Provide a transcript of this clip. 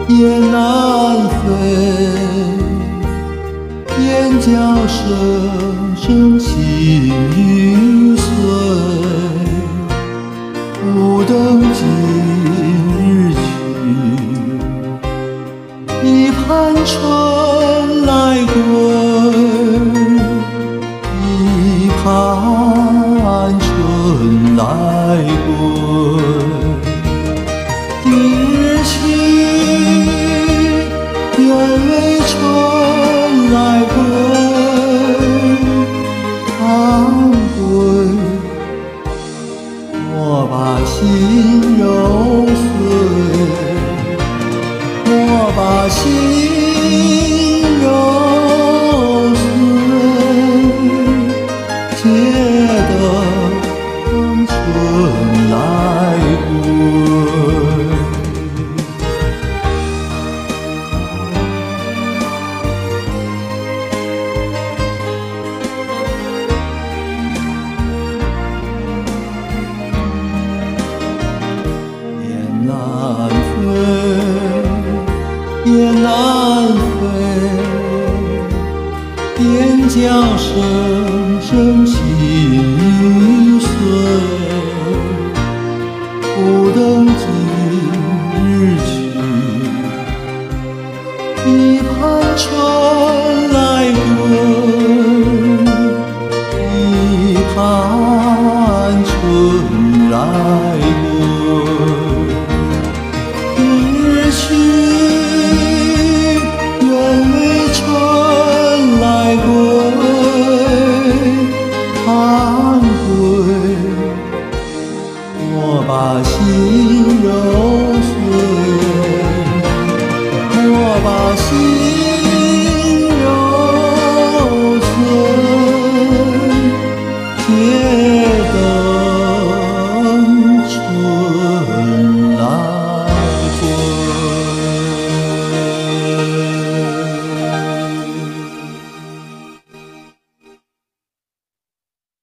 雁南飞，雁叫声声心欲碎。不等今日去，一盘春来归，一盘春来归。今日去，愿为春来归，盼归。莫把心揉碎，莫把心揉碎，且等春来归。南飞，雁南飞，雁叫声声心欲碎。不等今日去，一盘春来归，一盘春来归。去，